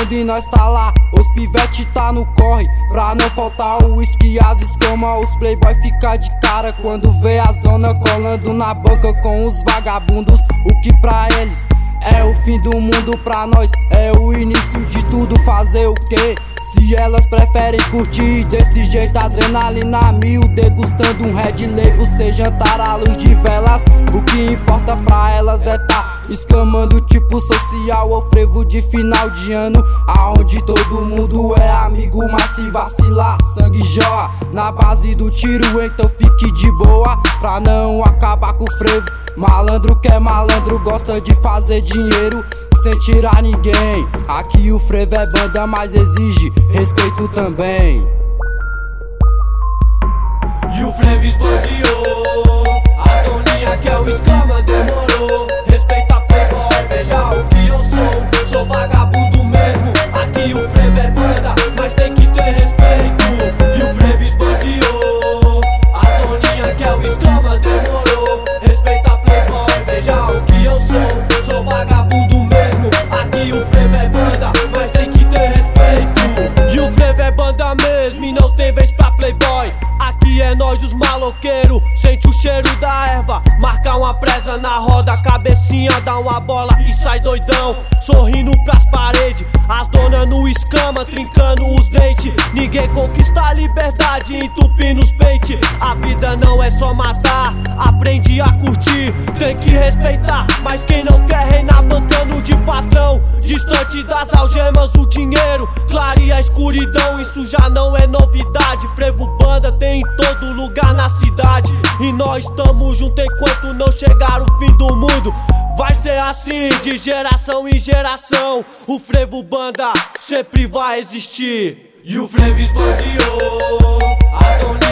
tocando e nós tá lá. Os pivete tá no corre, pra não faltar o uísque, as escamas. Os playboy fica de cara quando vê as dona colando na boca com os vagabundos. O que pra eles é o fim do mundo, pra nós é o início de tudo. Fazer o quê? Se elas preferem curtir desse jeito, adrenalina mil, degustando um Red Label sem jantar à luz de velas. O que importa pra elas é tá exclamando tipo social ou frevo de final de ano, aonde todo mundo é amigo, mas se vacilar, sangue jorra na base do tiro. Então fique de boa pra não acabar com o frevo. Malandro que é malandro gosta de fazer dinheiro sem tirar ninguém. Aqui o frevo é banda, mas exige respeito também. E o frevo esbandiou, a doninha que é o escama demorou. Respeita playboy, veja o que eu sou vagabundo mesmo. Aqui o frevo é banda, mas tem que ter respeito. E o frevo esbandiou, a doninha que é o escama demorou. Respeita playboy, veja o que eu sou vagabundo mesmo. Aqui o frevo é banda, mas tem que ter respeito. E o frevo é banda mesmo e não tem vez pra playboy. Aqui é nós os maloqueiros, sente o cheiro da erva, marca uma presa na roda, cabecinha dá uma bola e sai doidão, sorrindo pras paredes, as donas no escama, trincando os dentes. Ninguém conquista a liberdade, entupindo os pentes. A vida não é só matar, aprende a curtir, tem que respeitar, mas quem não quer reinar bancando de patrão, distante das algemas o dinheiro, clareia a escuridão, isso já não é novidade. Frevo banda tem em todo lugar na cidade, e nós tamo junto enquanto não chegar o fim do mundo. Vai ser assim de geração em geração, o frevo banda sempre vai existir. E o frevo esbandiou, a doninha